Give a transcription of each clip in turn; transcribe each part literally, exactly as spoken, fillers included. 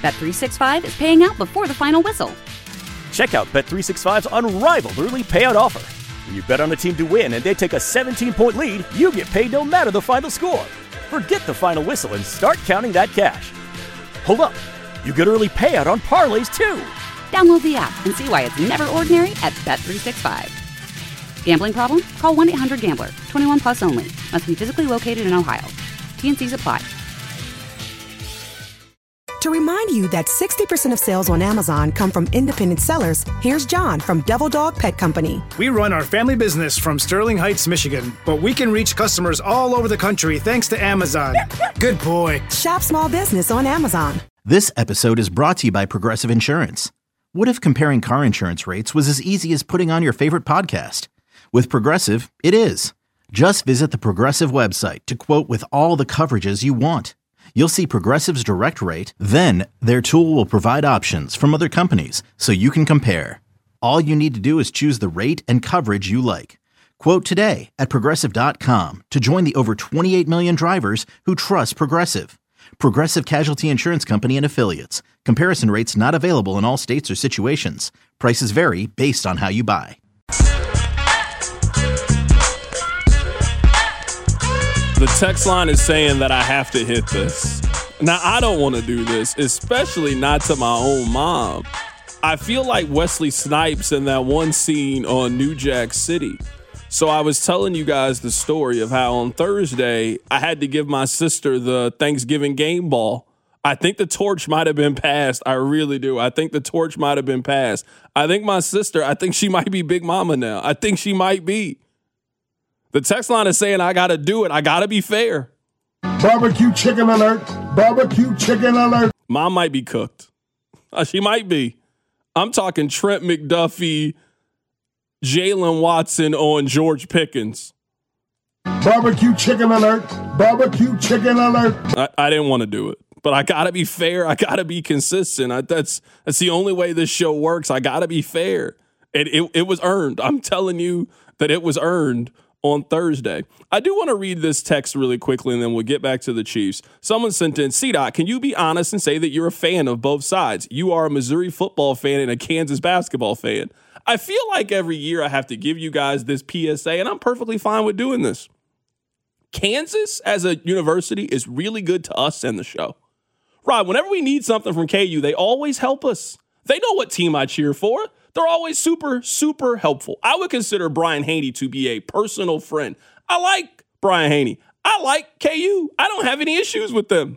Bet three sixty-five is paying out before the final whistle. Check out Bet three sixty-five's unrivaled early payout offer. When you bet on a team to win and they take a seventeen-point lead, you get paid no matter the final score. Forget the final whistle and start counting that cash. Hold up. You get early payout on parlays, too. Download the app and see why it's never ordinary at Bet three sixty-five. Gambling problem? Call one eight hundred gambler. twenty-one plus only. Must be physically located in Ohio. T N Cs apply. To remind you that sixty percent of sales on Amazon come from independent sellers, here's John from Devil Dog Pet Company. We run our family business from Sterling Heights, Michigan, but we can reach customers all over the country thanks to Amazon. Good boy. Shop small business on Amazon. This episode is brought to you by Progressive Insurance. What if comparing car insurance rates was as easy as putting on your favorite podcast? With Progressive, it is. Just visit the Progressive website to quote with all the coverages you want. You'll see Progressive's direct rate, then their tool will provide options from other companies so you can compare. All you need to do is choose the rate and coverage you like. Quote today at Progressive dot com to join the over twenty-eight million drivers who trust Progressive. Progressive Casualty Insurance Company and Affiliates. Comparison rates not available in all states or situations. Prices vary based on how you buy. The text line is saying that I have to hit this. Now, I don't want to do this, especially not to my own mom. I feel like Wesley Snipes in that one scene on New Jack City. So I was telling you guys the story of how on Thursday I had to give my sister the Thanksgiving game ball. I think the torch might have been passed. I really do. I think the torch might have been passed. I think my sister, I think she might be Big Mama now. I think she might be. The text line is saying I got to do it. I got to be fair. Barbecue chicken alert. Barbecue chicken alert. Mom might be cooked. Uh, she might be. I'm talking Trent McDuffie, Jalen Watson on George Pickens. Barbecue chicken alert. Barbecue chicken alert. I, I didn't want to do it, but I got to be fair. I got to be consistent. I, that's that's the only way this show works. I got to be fair. It, it it was earned. I'm telling you that it was earned on Thursday. I do want to read this text really quickly, and then we'll get back to the Chiefs. Someone sent in, C-Dot, can you be honest and say that you're a fan of both sides? You are a Missouri football fan and a Kansas basketball fan. I feel like every year I have to give you guys this P S A, and I'm perfectly fine with doing this. Kansas as a university is really good to us and the show. Rob, whenever we need something from K U, they always help us. They know what team I cheer for. They're always super, super helpful. I would consider Brian Haney to be a personal friend. I like Brian Haney. I like K U. I don't have any issues with them.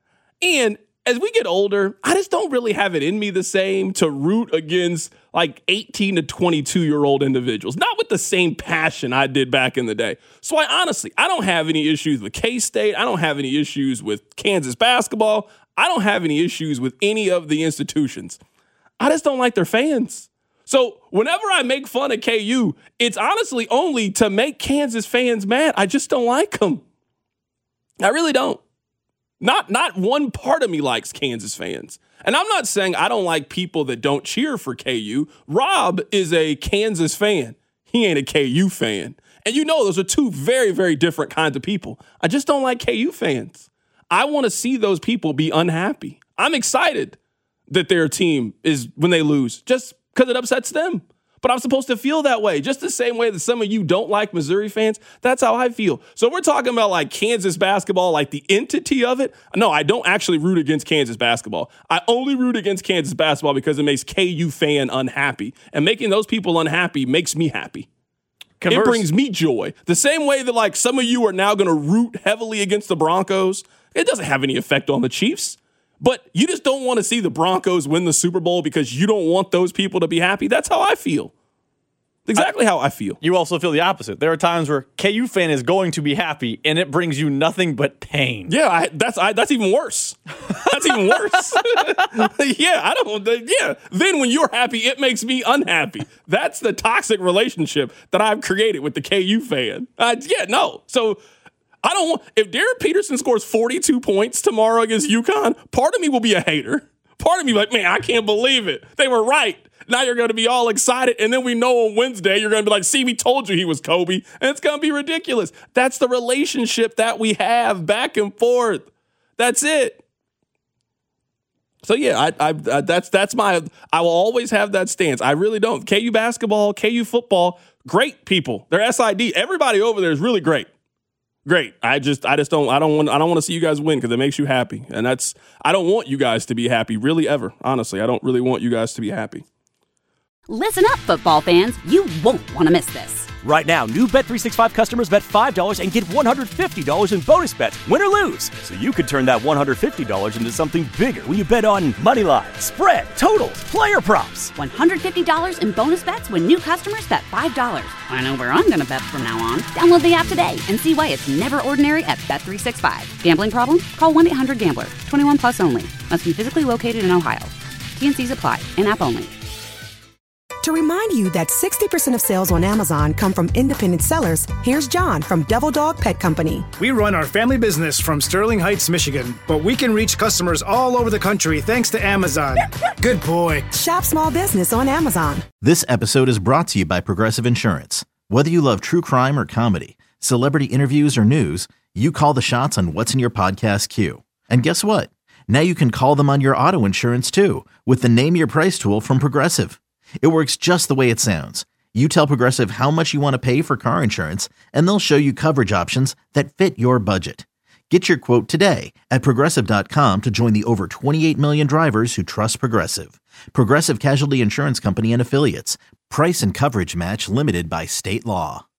And as we get older, I just don't really have it in me the same to root against like eighteen to twenty-two year old individuals, not with the same passion I did back in the day. So I honestly, I don't have any issues with K-State. I don't have any issues with Kansas basketball. I don't have any issues with any of the institutions. I just don't like their fans. So whenever I make fun of K U, it's honestly only to make Kansas fans mad. I just don't like them. I really don't. Not, not one part of me likes Kansas fans. And I'm not saying I don't like people that don't cheer for K U. Rob is a Kansas fan. He ain't a K U fan. And you know those are two very, very different kinds of people. I just don't like K U fans. I want to see those people be unhappy. I'm excited that their team is, when they lose, just because it upsets them. But I'm supposed to feel that way, just the same way that some of you don't like Missouri fans. That's how I feel. So we're talking about like Kansas basketball, like the entity of it. No, I don't actually root against Kansas basketball. I only root against Kansas basketball because it makes K U fan unhappy. And making those people unhappy makes me happy. Converse. It brings me joy. The same way that like some of you are now going to root heavily against the Broncos. It doesn't have any effect on the Chiefs. But you just don't want to see the Broncos win the Super Bowl because you don't want those people to be happy. That's how I feel. Exactly I, how I feel. You also feel the opposite. There are times where K U fan is going to be happy, and it brings you nothing but pain. Yeah, I, that's I, that's even worse. That's even worse. yeah, I don't. Yeah, then when you're happy, it makes me unhappy. That's the toxic relationship that I've created with the K U fan. Uh, yeah, no. So. I don't want, if Derek Peterson scores forty-two points tomorrow against UConn, part of me will be a hater. Part of me like, man, I can't believe it. They were right. Now you're going to be all excited. And then we know on Wednesday, you're going to be like, see, we told you he was Kobe. And it's going to be ridiculous. That's the relationship that we have back and forth. That's it. So yeah, I, I, I that's that's my. I will always have that stance. I really don't. K U basketball, K U football, great people. They're S I D. Everybody over there is really great. Great. I just I just don't I don't want I don't want to see you guys win because it makes you happy. And that's I don't want you guys to be happy, really ever. Honestly, I don't really want you guys to be happy. Listen up, football fans. You won't want to miss this. Right now, new Bet three sixty-five customers bet five dollars and get one hundred fifty dollars in bonus bets, win or lose. So you could turn that one hundred fifty dollars into something bigger when you bet on money line, spread, totals, player props. one hundred fifty dollars in bonus bets when new customers bet five dollars. I know where I'm going to bet from now on. Download the app today and see why it's never ordinary at Bet three sixty-five. Gambling problem? Call one eight hundred gambler. twenty-one plus only. Must be physically located in Ohio. T N Cs apply. In-app only. To remind you that sixty percent of sales on Amazon come from independent sellers, here's John from Devil Dog Pet Company. We run our family business from Sterling Heights, Michigan, but we can reach customers all over the country thanks to Amazon. Good boy. Shop small business on Amazon. This episode is brought to you by Progressive Insurance. Whether you love true crime or comedy, celebrity interviews or news, you call the shots on what's in your podcast queue. And guess what? Now you can call them on your auto insurance too with the Name Your Price tool from Progressive. It works just the way it sounds. You tell Progressive how much you want to pay for car insurance, and they'll show you coverage options that fit your budget. Get your quote today at Progressive dot com to join the over twenty-eight million drivers who trust Progressive. Progressive Casualty Insurance Company and Affiliates. Price and coverage match limited by state law.